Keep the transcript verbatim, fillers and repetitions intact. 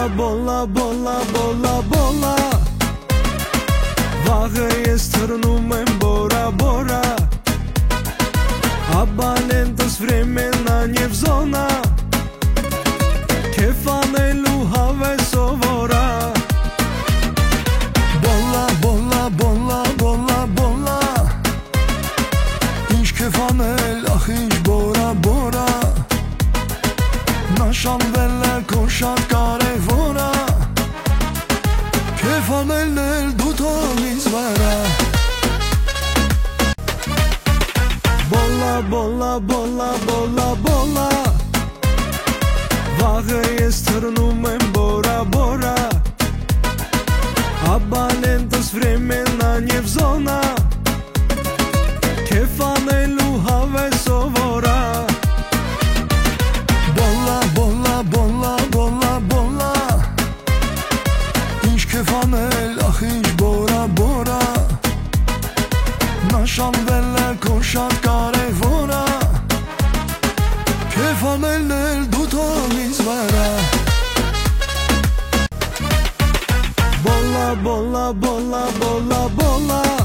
բոլա, բոլա, բոլա, բոլա Վաղը ես թռնում եմ բորա, բորա Abandontos времена не в зона Kef anelu haves ovora Bolla, bolla, bolla, bolla, bolla Ինչ kef aնել, ախ ինչ բորա, բորա Նաշանվել է քո շատ կարևոր է Kef անելն էլ դու թող ինձ վրա Bolla, bolla, bolla, bolla, bolla Վաղը ես թռնում եմ բորա, բորա Abandontos времена не в зона Kef անելու հավես սովորա Bolla, bolla, bolla, bolla, bolla Ինչ kef անել, ախ ինչ բորա, բորա Նաշանվել է քո շատ կարևոր է Kef անելն էլ դու թող ինձ վրա Bolla, bolla, bolla, bolla, bolla